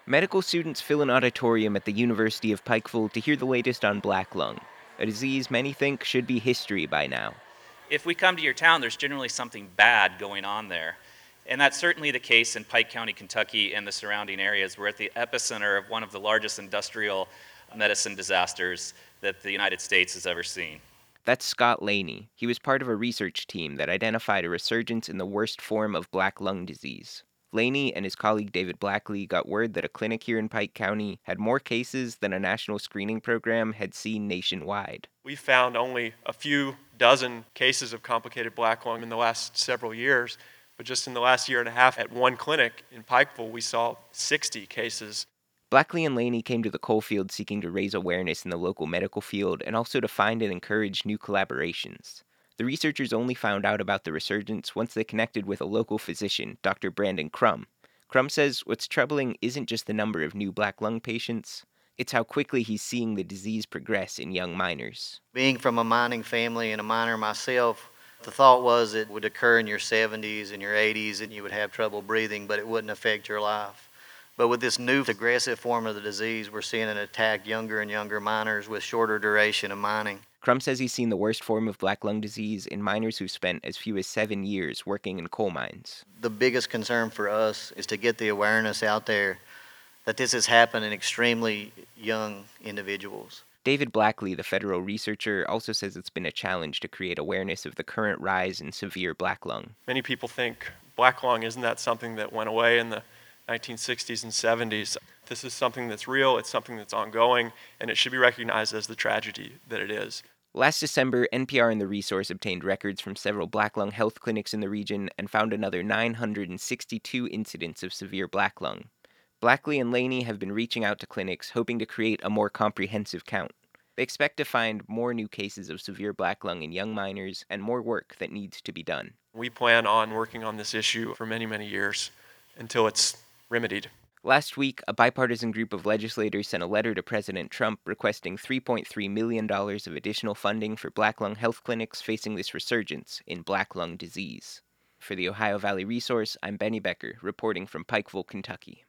Medical students fill an auditorium at the University of Pikeville to hear the latest on black lung, a disease many think should be history by now. If we come to your town, there's generally something bad going on there. And that's certainly the case in Pike County, Kentucky, and the surrounding areas. We're at the epicenter of one of the largest industrial medicine disasters that the United States has ever seen. That's Scott Laney. He was part of a research team that identified a resurgence in the worst form of black lung disease. Laney and his colleague David Blackley got word that a clinic here in Pike County had more cases than a national screening program had seen nationwide. We found only a few dozen cases of complicated black lung in the last several years, but just in the last year and a half at one clinic in Pikeville, we saw 60 cases. Blackley and Laney came to the coalfield seeking to raise awareness in the local medical field and also to find and encourage new collaborations. The researchers only found out about the resurgence once they connected with a local physician, Dr. Brandon Crum. Crum says what's troubling isn't just the number of new black lung patients, it's how quickly he's seeing the disease progress in young miners. Being from a mining family and a miner myself, the thought was it would occur in your 70s and your 80s and you would have trouble breathing, but it wouldn't affect your life. But with this new aggressive form of the disease, we're seeing it attack younger and younger miners with shorter duration of mining. Crum says he's seen the worst form of black lung disease in miners who spent as few as 7 years working in coal mines. The biggest concern for us is to get the awareness out there that this has happened in extremely young individuals. David Blackley, the federal researcher, also says it's been a challenge to create awareness of the current rise in severe black lung. Many people think black lung isn't that something that went away in the 1960s and 70s. This is something that's real, it's something that's ongoing, and it should be recognized as the tragedy that it is. Last December, NPR and The Resource obtained records from several black lung health clinics in the region and found another 962 incidents of severe black lung. Blackley and Laney have been reaching out to clinics hoping to create a more comprehensive count. They expect to find more new cases of severe black lung in young miners and more work that needs to be done. We plan on working on this issue for many, many years until it's remedied. Last week, a bipartisan group of legislators sent a letter to President Trump requesting $3.3 million of additional funding for black lung health clinics facing this resurgence in black lung disease. For the Ohio Valley Resource, I'm Benny Becker, reporting from Pikeville, Kentucky.